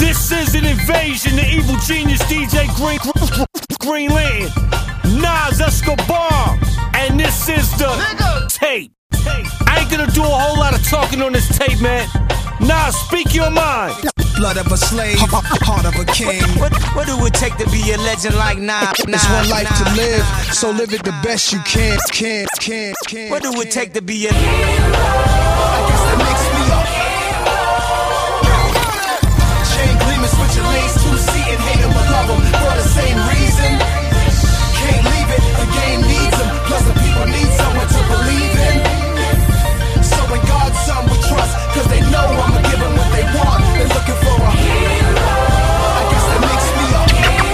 This is an invasion, the evil genius DJ Green Lantern, Nas Escobar, and this is the tape. I ain't gonna do a whole lot of talking on this tape, man. Nas, speak your mind. Blood of a slave, heart of a king. What do it take to be a legend like Nas? It's one life to live, so live it the best you can. What do it take to be a? I guess that makes me up. Chain gleaming, switching lanes, two-seat and hate 'em or love 'em for the same reason. Can't leave it, the game needs 'em. Plus the people need someone to believe in. So in God's son we trust, cause they know I'ma give 'em what they want. They're looking for a I guess that makes me up.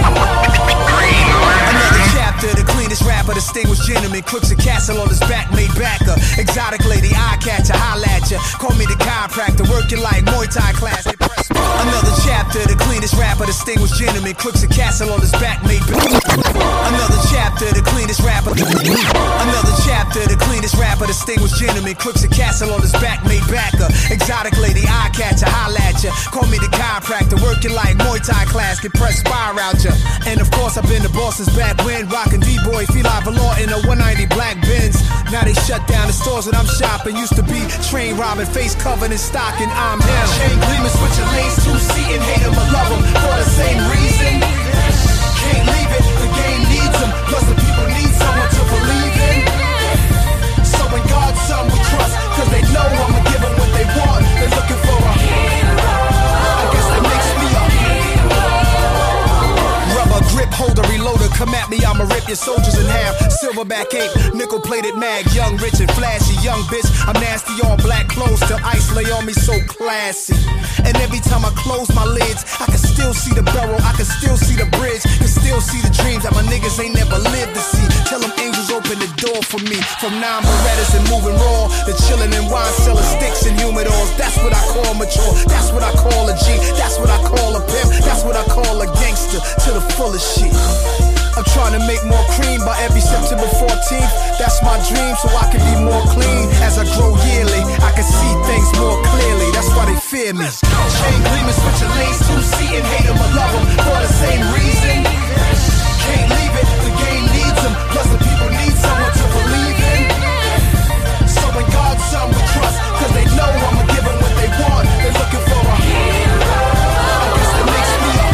Another chapter, the cleanest rapper, distinguished gentleman, crooks a castle on his back, made backer. Exotic lady, eye catcher, holla at ya. Call me the chiropractor, working like Muay Thai class. Another chapter, the cleanest rapper, distinguished gentleman, crooks a castle on his back, made backer. Another chapter, the cleanest rapper. Another chapter, the cleanest rapper, distinguished gentleman, crooks a castle on his back, made backer. Exotic lady, eye catcher, holla at ya. Call me the chiropractor, working like Muay Thai class, can press fire out ya. And of course I've been to Boston's back when, rockin' D-boy, Feli Valor in a 190 black Benz. Now they shut down the stores that I'm shopping. Used to be train robbing, face covered in stocking. I'm him. Chain gleaming, switching lanes, two-seat and hate 'em or love 'em for the same reason. Can't leave it, the game needs 'em. Plus the people need someone to believe in. So in God's son we trust, cause they know I'ma give 'em what they want. They're looking for a I guess that makes me up. Rubber grip holder, reloader, come at me, I'ma rip your soldiers in half. Silverback ape, nickel plated mag, young, rich and flashy, young bitch. I'm nasty, all black clothes till ice lay on me, so classy. And every time I close my lids, I can still see the barrel, I can still see the bridge, can still see the dreams that my niggas ain't never lived to see. Tell them angels open the door for me. From 9 Berettas and moving raw, to chilling in wine cellar sticks and humidors. That's what I call mature, that's what I call a G, that's what I call a pimp, that's what I call a gangster, to the fullest shit. I'm trying to make more cream by every September 14th. That's my dream, so I can be more clean. As I grow yearly, I can see things more clearly. That's why they fear me. Chain gleaming, switching lanes, two-seat and hate 'em or love 'em for the same reason. Can't leave it, the game needs 'em. Plus the people need someone to believe in. So in God's son we trust, cause they know I'ma give 'em what they want. They're looking for a I guess that makes me up.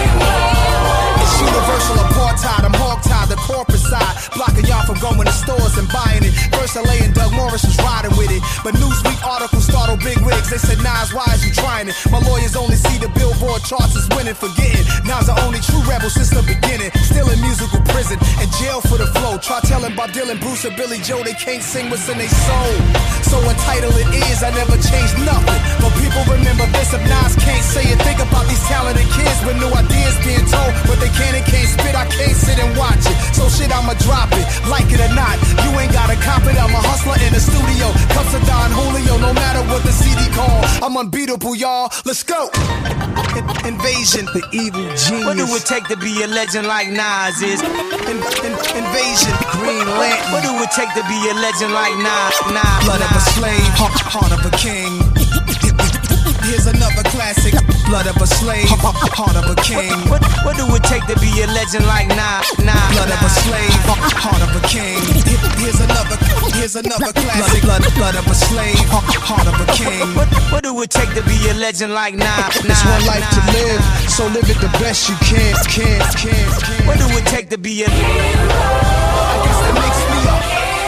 It's universal apartheid, I'm hog-tied, the corporate side, blocking y'all from going to stores and buying it. First LA and Doug Morris was riding with it, but Newsweek articles startled big wigs. They said, Nas, why is you trying it? My lawyers only see the Billboard charts as winning, forgetting Nas the only true rebel since the beginning. Still in musical prison, and jail for the flow. Try telling Bob Dylan, Bruce or Billy Joe they can't sing what's in their soul. So entitled it is, I never changed nothing. But people remember this, if Nas can't say it. Think about these talented kids with new ideas being told, but they can't and can't spit, I can't sit and watch it. So shit, I'ma drop it, like it or not. You ain't gotta cop it, I'm a hustler in the studio. Cups of Don Julio, no matter what the CD call. I'm unbeatable, y'all, let's go. Invasion, the evil genius. What do it take to be a legend like Nas is? Invasion, Green Lantern. What do it take to be a legend like Nas? Blood of a slave, heart of a king. Here's another classic. Blood of a slave, heart of a king. What do it take to be a legend like Nas? Blood of a slave, heart of a king. Here's another classic. Blood of a slave, heart of a king. What do it take to be a legend like Nas? It's one life to live, so live it the best you can. What do it take to be a? I guess that makes me up.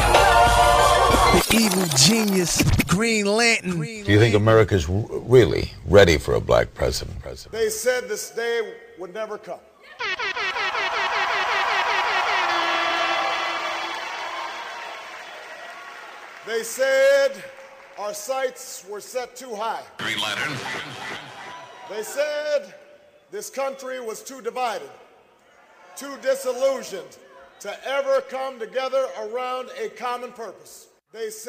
The evil genius, Green Lantern. Do you think America's really ready for a black president? They said this day would never come. They said our sights were set too high. Green Lantern. They said this country was too divided, too disillusioned to ever come together around a common purpose. They said